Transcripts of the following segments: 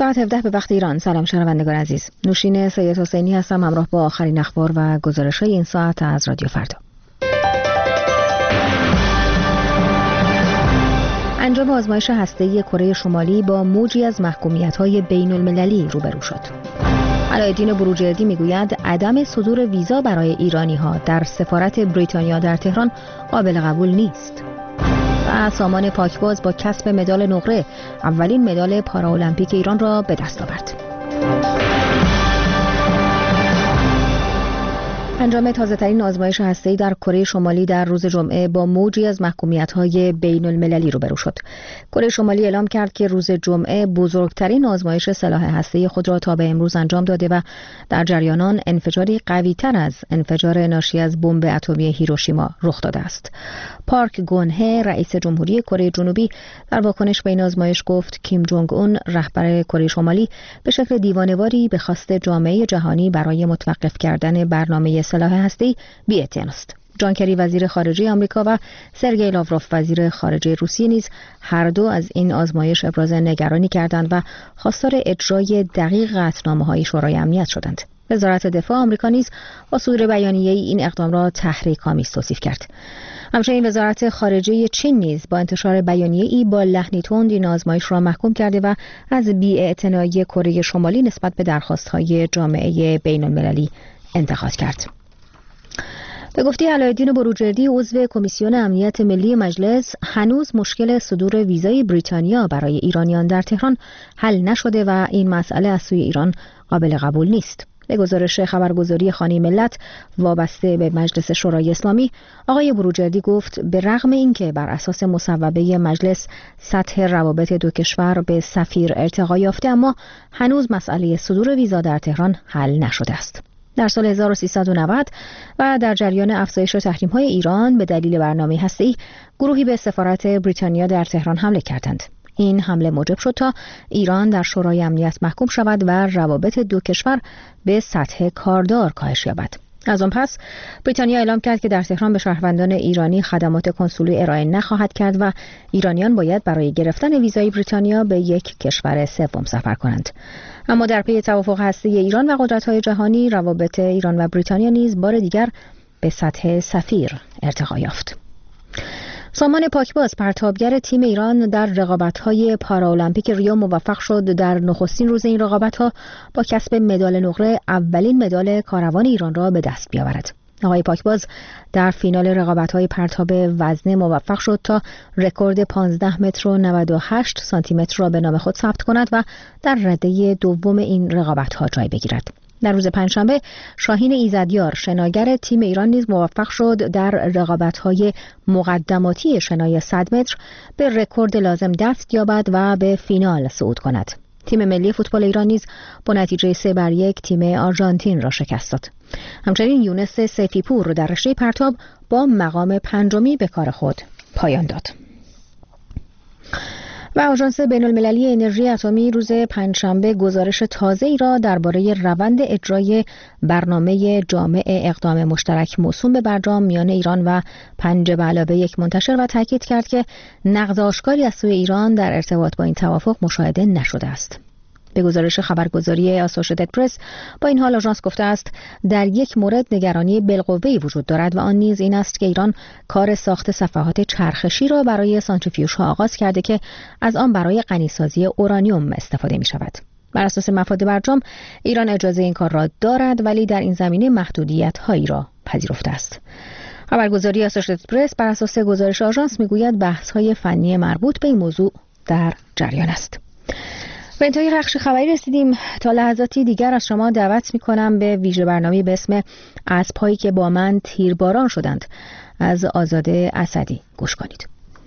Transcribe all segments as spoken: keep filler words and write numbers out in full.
ساعت هفده به وقت ایران. سلام شنوندگان عزیز. نوشین سید حسینی هستم همراه با آخرین اخبار و گزارش‌های این ساعت از رادیو فردا. انجام آزمایش هسته‌ای کره شمالی با موجی از محکومیت‌های بین‌المللی روبرو شد. علایالدین بروجردی میگوید عدم صدور ویزا برای ایرانی‌ها در سفارت بریتانیا در تهران قابل قبول نیست. و سامان پاکباز با کسب مدال نقره اولین مدال پاراولمپیک ایران را به دست آورد. انجام تازه‌ترین آزمایش هسته‌ای در کره شمالی در روز جمعه با موجی از محکومیت‌های بین‌المللی روبرو شد. کره شمالی اعلام کرد که روز جمعه بزرگترین آزمایش سلاح هسته‌ای خود را تا به امروز انجام داده و در جریان آن انفجاری قوی‌تر از انفجار ناشی از بمب اتمی هیروشیما رخ داده است. پارک گونه رئیس جمهوری کره جنوبی در واکنش به این آزمایش گفت کیم جونگ اون رهبر کره شمالی به شکل دیوانه‌واری به خواست جامعه جهانی برای متوقف کردن برنامه سلاح هسته‌ای بی‌اعتناست. جان کری وزیر خارجه آمریکا و سرگئی لاوروف وزیر خارجه روسیه نیز هر دو از این آزمایش ابراز نگرانی کردند و خواستار اجرای دقیق قطعنامه‌های شورای امنیت شدند. وزارت دفاع آمریکا نیز با صدور بیانیه‌ای این اقدام را تحریک‌آمیز توصیف کرد. همچنین وزارت خارجه چین نیز با انتشار بیانیه‌ای با لحنی تند این آزمایش را محکوم کرده و از بی‌اعتنایی کره شمالی نسبت به درخواست‌های جامعه بین‌المللی انتقاد کرد. به گفته علایالدین بروجردی عضو کمیسیون امنیت ملی مجلس، هنوز مشکل صدور ویزای بریتانیا برای ایرانیان در تهران حل نشده و این مسئله از سوی ایران قابل قبول نیست. به گزارش خبرگزاری خانه ملت وابسته به مجلس شورای اسلامی، آقای بروجردی گفت به رغم اینکه بر اساس مصوبه مجلس سطح روابط دو کشور به سفیر ارتقا یافته، اما هنوز مسئله صدور ویزا در تهران حل نشده است. در سال هزار و سیصد و نود و در جریان افزایش تحریم‌های ایران به دلیل برنامه هسته‌ای، گروهی به سفارت بریتانیا در تهران حمله کردند. این حمله موجب شد تا ایران در شورای امنیت محکوم شود و روابط دو کشور به سطح کاردار کاهش یابد. از آن پس بریتانیا اعلام کرد که در تهران به شهروندان ایرانی خدمات کنسولی ارائه نخواهد کرد و ایرانیان باید برای گرفتن ویزای بریتانیا به یک کشور سوم سفر کنند. اما در پی توافق هسته‌ای ایران و قدرت‌های جهانی، روابط ایران و بریتانیا نیز بار دیگر به سطح سفیر ارتقا یافت. سامان پاکباز پرتابگر تیم ایران در رقابت‌های پاراولمپیک ریو موفق شد در نخستین روز این رقابت‌ها با کسب مدال نقره اولین مدال کاروان ایران را به دست بیاورد. آقای پاکباز در فینال رقابت‌های پرتاب وزنه موفق شد تا رکورد پانزده متر و نود و هشت سانتی متر را به نام خود ثبت کند و در رده دوم این رقابت‌ها جای بگیرد. در روز پنجشنبه شاهین ایزدیار شناگر تیم ایران نیز موفق شد در رقابت‌های مقدماتی شنای صد متر به رکورد لازم دست یابد و به فینال صعود کند. تیم ملی فوتبال ایران نیز با نتیجه سه بر یک تیم آرژانتین را شکست داد. همچنین یونس سیفیپور در رشته پرتاب با مقام پنجمی به کار خود پایان داد. و آژانس بین‌المللی انرژی اتمی روز پنجشنبه گزارش تازه‌ای را درباره روند اجرای برنامه جامع اقدام مشترک موسوم به برجام میان ایران و پنج به علاوه یک منتشر و تاکید کرد که نقض آشکاری از سوی ایران در ارتباط با این توافق مشاهده نشده است. به گزارش خبرگزاری آسوشییتد پرس، با این حال آژانس گفته است در یک مورد نگرانی بالقوه‌ای وجود دارد و آن نیز این است که ایران کار ساخت صفحات چرخشی را برای سانتریفیوژها آغاز کرده که از آن برای غنیسازی اورانیوم استفاده می شود. بر اساس مفاد برجام ایران اجازه این کار را دارد، ولی در این زمینه محدودیت‌هایی را پذیرفته است. خبرگزاری آسوشییتد پرس بر اساس گزارش آژانس میگوید بحث‌های فنی مربوط به این موضوع در جریان است. به انتهای بخش خبری رسیدیم. تا لحظاتی دیگر از شما دعوت می‌کنم به ویژه برنامه به اسم اسب‌هایی که با من تیرباران شدند از آزاده اسدی گوش کنید.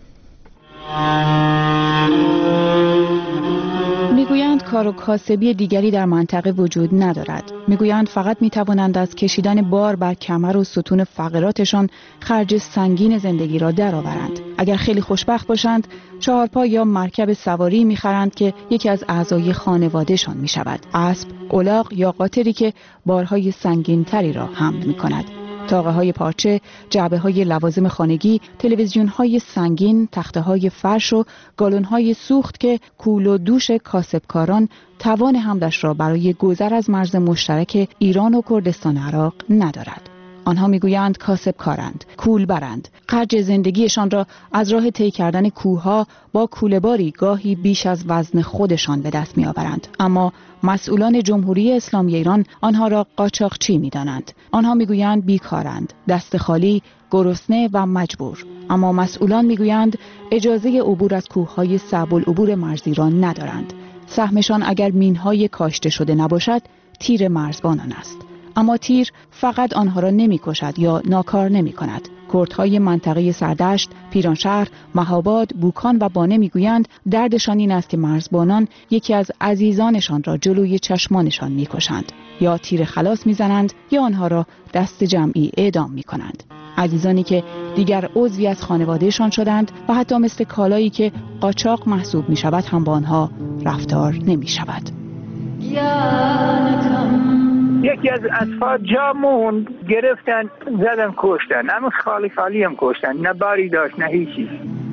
میگویند کار و کاسبی دیگری در منطقه وجود ندارد. میگویند فقط میتوانند از کشیدن بار بر کمر و ستون فقراتشان خرج سنگین زندگی را درآورند. اگر خیلی خوشبخت باشند، چهارپا یا مرکب سواری میخرند که یکی از اعضای خانوادهشان میشود. اسب، الاغ یا قاطری که بارهای سنگین تری را حمل میکند. طاقه های پارچه، جعبه های لوازم خانگی، تلویزیون های سنگین، تخته های فرش و گالون های سوخت که کول و دوش کاسبکاران توان حملش را برای گذر از مرز مشترک ایران و کردستان عراق ندارد. آنها میگویند کاسبکارند، کولبرند، خرج زندگیشان را از راه طی کردن کوهها با کوله‌باری گاهی بیش از وزن خودشان به دست میآورند. اما مسئولان جمهوری اسلامی ایران آنها را قاچاقچی می‌دانند. آنها میگویند بیکارند، دست خالی، گرسنه و مجبور. اما مسئولان میگویند اجازه عبور از کوههای صعب العبور مرزی را ندارند. سهمشان اگر مینهای کاشته شده نباشد، تیر مرزبانان است. اما تیر فقط آنها را نمی کشد یا ناکار نمی کند. کردهای منطقه سردشت، پیرانشهر، مهاباد، بوکان و بانه می گویند دردشان این است که مرزبانان یکی از عزیزانشان را جلوی چشمانشان می کشند. یا تیر خلاص می زنند یا آنها را دست جمعی اعدام می کنند. عزیزانی که دیگر عضوی از خانوادهشان شدند و حتی مثل کالایی که قاچاق محسوب می شود هم با آنها رفتار نمی شود. یکی از اطفال جا موند، گرفتن زدن کشتن، همون خالی خالی هم کشتن، نه باری داشت نه هیچی.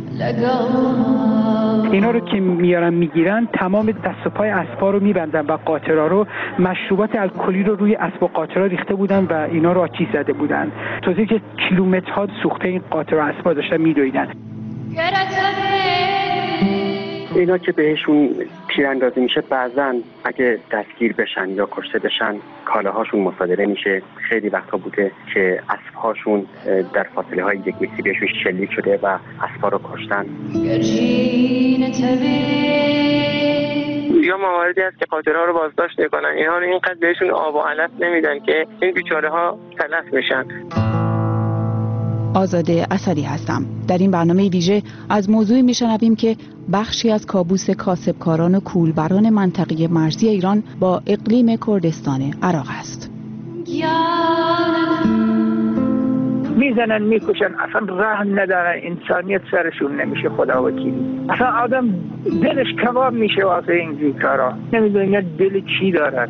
اینا رو که میارن میگیرن تمام دست و پای اسبا رو میبندن و قاطرها رو مشروبات الکلی رو روی اسب و قاطرها ریخته بودن و اینا رو آتیش زده بودن. توضیح که کیلومترها سوخته این قاطر و اسبا داشتن میدویدن. اینا که بهشون تیراندازی میشه بعضن اگه دستگیر بشن یا کشته بشن کالاهاشون مصادره میشه. خیلی وقتا بوده که اسبهاشون در فاصله های یک متری بهشون شلیک شده و اسبا رو کشتن. یا مواردی هست که قاطرها رو بازداشت میکنن، اینها رو اینقدر بهشون آب و علف نمیدن که این بیچاره ها تلف میشن. آزاده اسدی هستم. در این برنامه ویژه از موضوعی میشنویم که بخشی از کابوس کاسبکاران و کولبران منطقه مرزی ایران با اقلیم کردستان عراق است. میزنن میکشن، اصلا رحم ندارن، انسانیت سرشون نمیشه. خدا وکیلی اصلا آدم دلش کباب میشه واسه این کارا. نمیدونن دل چی دارن.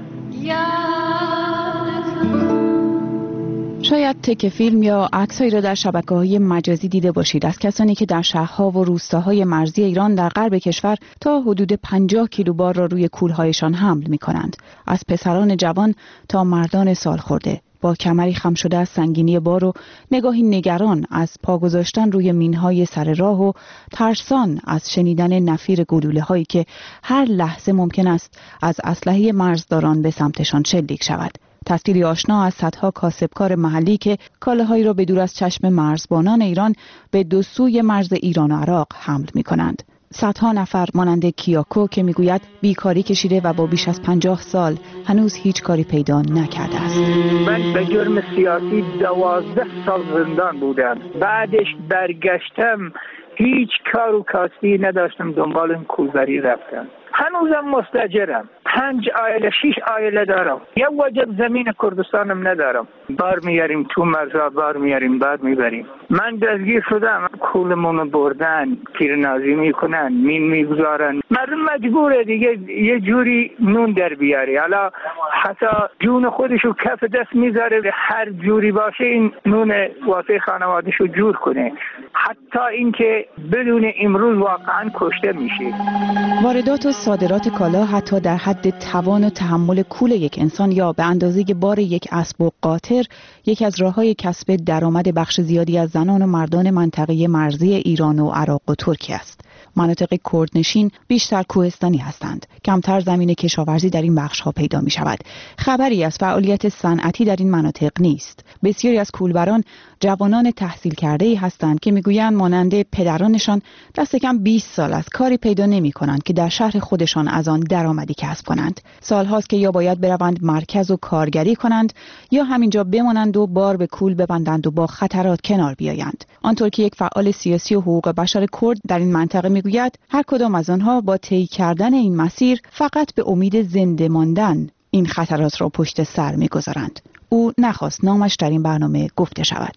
شاید تک فیلم یا عکسایی را در شبکه‌های مجازی دیده باشید از کسانی که در شهرها و روستاهای مرزی ایران در غرب کشور تا حدود پنجاه کیلو بار را روی کولهایشان حمل می‌کنند. از پسران جوان تا مردان سالخورده با کمری خم شده از سنگینی بار و نگاهی نگران از پا گذاشتن روی مینهای سر راه و ترسان از شنیدن نفیر گلوله‌هایی که هر لحظه ممکن است از اسلحه مرزداران به سمتشان شلیک شود. تصویری آشنا از صدها کاسبکار محلی که کالاهایی را به دور از چشم مرزبانان ایران به دو سوی مرز ایران و عراق حمل می کنند. صدها نفر مانند کیاکو که میگوید بیکاری کشیده و با بیش از پنجاه سال هنوز هیچ کاری پیدا نکرده است. من به جرم سیاسی دوازده سال زندان بودم. بعدش برگشتم، هیچ کار و کاسبی نداشتم، دنبال این کولبری رفتم. هنوزم مستاجرم. پنج عائله شش عائله دارم. یه وجب زمین کردستانم ندارم. بار میاریم تو مرزا، بار میاریم بار میبریم. من دستگیر شدم، کولمون بردن، تیرنازی میکنن، مین میگذارن. مردم مجبوره دیگه یه جوری نون در بیاری. حالا حتی جون خودشو کف دست میذاره، هر جوری باشه این نون واسه خانوادهشو جور کنه. حتی اینکه بدون امروز واقعا کشته میشه. واردات و صادرات کالا حتی در حد توان و تحمل کول یک انسان یا به اندازه بار یک اسب و قاطر یکی از راه‌های کسب درآمد بخش زیادی از زنان و مردان منطقه مرزی ایران و عراق و ترکیه است. مناطق کردنشین بیشتر کوهستانی هستند. کمتر زمین کشاورزی در این بخش‌ها پیدا می‌شود. خبری از فعالیت صنعتی در این مناطق نیست. بسیاری از کولبران جوانان تحصیل کرده‌ای هستند که می‌گویند مانند پدرانشان دست کم بیست سال از کاری پیدا نمی‌کنند که در شهر خودشان از آن درآمدی کسب کنند. سال‌هاست که یا باید بروند مرکز و کارگری کنند یا همینجا بمانند و بار به کول ببندند و با خطرات کنار بیایند. آنطور که یک فعال سیاسی و حقوق بشر کرد در این منطقه میگوید هر کدام از آنها با طی کردن این مسیر فقط به امید زنده ماندن این خطرات را پشت سر میگذارند. او نخواست نامش در این برنامه گفته شود.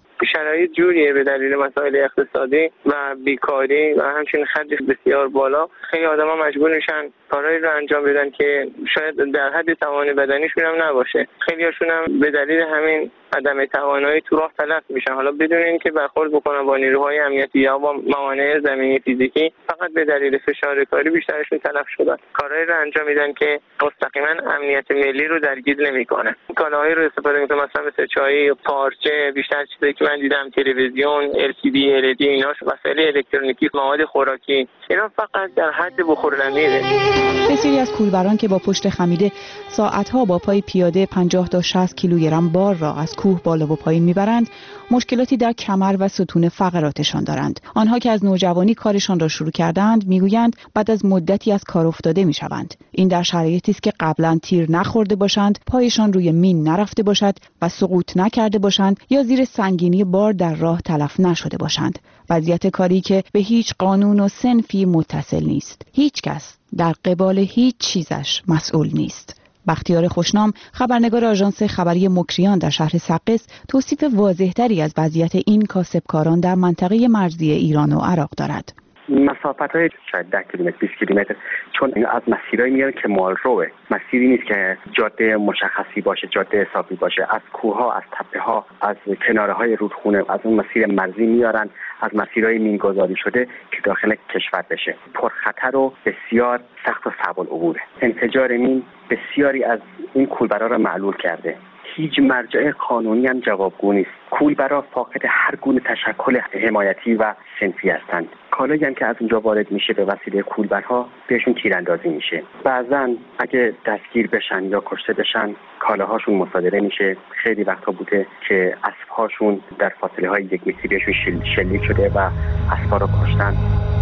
شرایط جوریه به دلیل مسائل اقتصادی و بیکاری و همچنین خرج بسیار بالا. خیلی آدما مجبور میشن کارهایی رو انجام بدن که شاید در حد توان بدنیشون هم نباشه. خیلی هاشون هم به دلیل همین عدم توانایی تو راه تلف میشن، حالا بدون اینکه برخورد بکنن با نیروهای امنیتی یا با موانع زمینی فیزیکی، فقط به دلیل فشار کاری بیشترشون تلف شدن. کارهایی رو انجام میدن که مستقیما امنیت ملی رو درگیر نمیکنه. کالاهایی رو استفاده میکنن مثلا مثل چای، پارچه، بیشتر چیزایی که من دیدم تلویزیون، ال سی دی، ال ای دی، اینا وسایل الکترونیکی، مواد خوراکی، اینا فقط در حد بخورنیه. بسیاری از کولبران که با پشت خمیده ساعتها با پای پیاده پنجاه تا شصت کیلوگرم بار را از کوه بالا و پایین میبرند، مشکلاتی در کمر و ستون فقراتشان دارند. آنها که از نوجوانی کارشان را شروع کردند میگویند بعد از مدتی از کار افتاده میشوند. این در شرایطی است که قبلا تیر نخورده باشند، پایشان روی مین نرفته باشد و سقوط نکرده باشند یا زیر سنگینی بار در راه تلف نشده باشند. وضعیت کاری که به هیچ قانون و صنفی متصل نیست. هیچ کس در قبال هیچ چیزش مسئول نیست. بختیار خوشنام، خبرنگار آژانس خبری مکریان در شهر سقز، توصیف واضح‌تری از وضعیت این کاسبکاران در منطقه مرزی ایران و عراق دارد. مسافت‌های شاید ده کیلومتر بیست کیلومتر، چون اینا از مسیرایی میان که مالروه، مسیری نیست که جاده مشخصی باشه، جاده حسابی باشه. از کوه‌ها، از تپه‌ها، از کناره‌های رودخونه، از اون مسیر مرزی میارن، از مسیرهای مینگذاری شده که داخل کشور بشه. پرخطر و بسیار سخت و صعب العبوره. انفجار مین بسیاری از این کولبرا را معلول کرده. هیچ مرجع قانونی هم جوابگو نیست. کولبرا فاقد هر گونه تشکل حمایتی و صنفی هستند. کالایی هم که از اونجا وارد میشه به وسیله کولبرها بهشون تیراندازی میشه. بعضا اگه دستگیر بشن یا کشته بشن کالاهاشون مصادره میشه. خیلی وقتا بوده که اسبهاشون در فاصله های یک متری بهشون شل... شلیک شده و اسبها رو کشتن.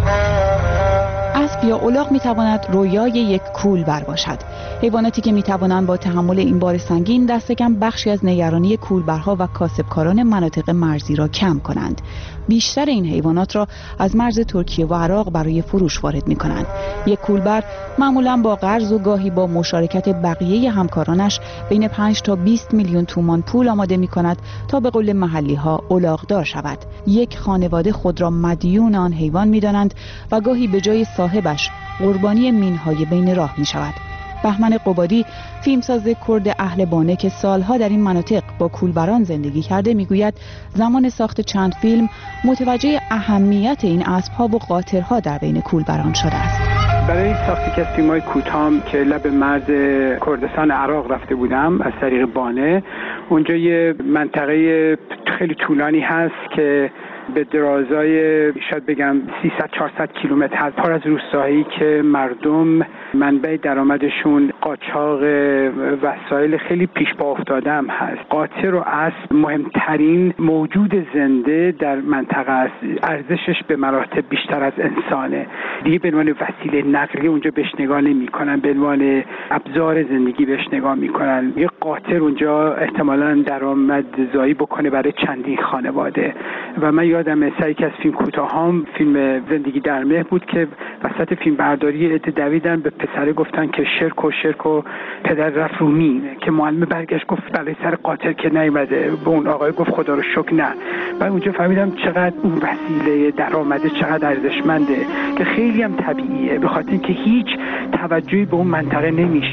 اسب یا الاغ میتواند رویای یک کولبر باشد. حیواناتی که میتوانند با تحمل این بار سنگین دست کم بخشی از نگرانی کولبرها و کاسبکاران مناطق مرزی را کم کنند. بیشتر این حیوانات را از مرز ترکیه و عراق برای فروش وارد میکنند. یک کولبر معمولا با قرض و گاهی با مشارکت بقیه همکارانش بین پنج تا بیست میلیون تومان پول آماده میکند تا به قول محلی ها الاغدار شود. یک خانواده خود را مدیون آن حیوان میدانند و گاهی به جای صاحبش قربانی مینهای بین راه می شود. بهمن قبادی، فیلمساز کرد اهل بانه که سالها در این مناطق با کولبران زندگی کرده، میگوید زمان ساخت چند فیلم متوجه اهمیت این اسب‌ها و قاطرها در بین کولبران شده است. برای ساخت یک از فیلم‌های کوتاهم که لب مرز کردستان عراق رفته بودم از طریق بانه، اونجا یه منطقه خیلی طولانی هست که به درازای شاید بگم سیصد چهارصد کیلومتر هست، پر از روستاهایی که مردم منبع درآمدشون قاچاق وسایل خیلی پیش پا افتاده هم هست. قاطر و اسب مهمترین موجود زنده در منطقه است. ارزشش به مراتب بیشتر از انسانه. دیگه به عنوان وسیله نقلیه اونجا بهش نگاه نمی‌کنن، به عنوان ابزار زندگی بهش نگاه می‌کنن. یه قاطر اونجا احتمالاً درآمدزایی بکنه برای چندین خانواده. و من یادم سعی از فیلم کوتاهام، فیلم زندگی در مه بود که وسط فیلم برداری عده دویدن به پسره گفتن که شرک و شرک و پدر رفت رو مین، که معلم برگشت گفت بلای سر قاطر که نیومده. به اون آقای گفت خدا رو شکر نه. بعد اونجا فهمیدم چقدر اون وسیله درآمده چقدر ارزشمنده که خیلی هم طبیعیه، به خاطر اینکه هیچ توجهی به اون منطقه نمیشه.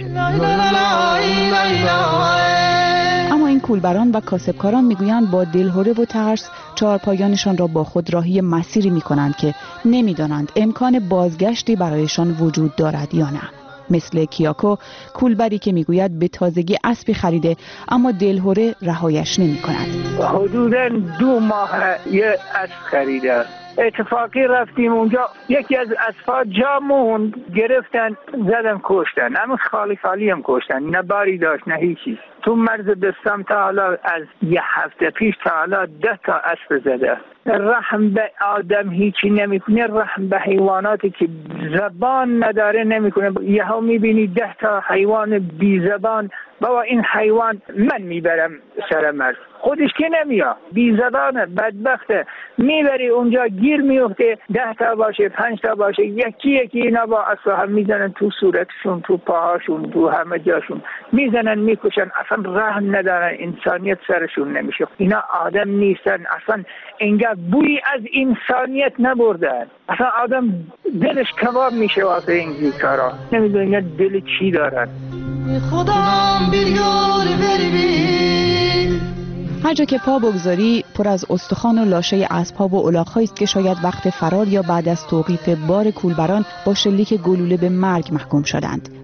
اما این کولبران و کاسبکاران میگویند با دلهره و ترس چهارپایانشان را با خود راهی مسیری میکنند که نمیدانند امکان بازگشتی برایشان وجود دارد یا نه. مثل کیاکو، کولبری که میگوید به تازگی اسبی خریده اما دلهره رهایش نمیکند. حدوداً دو ماه یه اسب خریده. اتفاقی رفتیم اونجا، یکی از اسبا جا موند، گرفتن زدن کشتن. همین خالی خالی هم کشتن، نه باری داشت نه هیچی. تو مرز بستم تا حالا از یه هفته پیش تا حالا ده تا اسب زده. رحم به آدم هیچی نمیکنه، رحم به حیواناتی که زبان نداره نمیکنه. یه ها میبینی ده تا حیوان بی زبان، بابا این حیوان من میبرم سر مرز، خودش که نمیاد، بی زبانه، بدبخته. میبری اونجا گیر میفته، ده تا باشه پنج تا باشه، یکی یکی اینا با اصلا هم میزنن تو صورتشون، تو پاهاشون، تو همه جاشون میزنن میکشن. اصلا رحم ندارن، انسانیت سرشون نمیشه. اینا آدم نیستن، اصلا انگار بوی از انسانیت نبردن. اصلا آدم دلش کباب میشه واسه این کارا. نمیدونن دل چی دارن. هر جا که پا بگذاری پر از استخوان و لاشه اسب‌ها و الاغ‌هایی است که شاید وقت فرار یا بعد از توقیف بار کولبران با شلیک گلوله به مرگ محکوم شدند.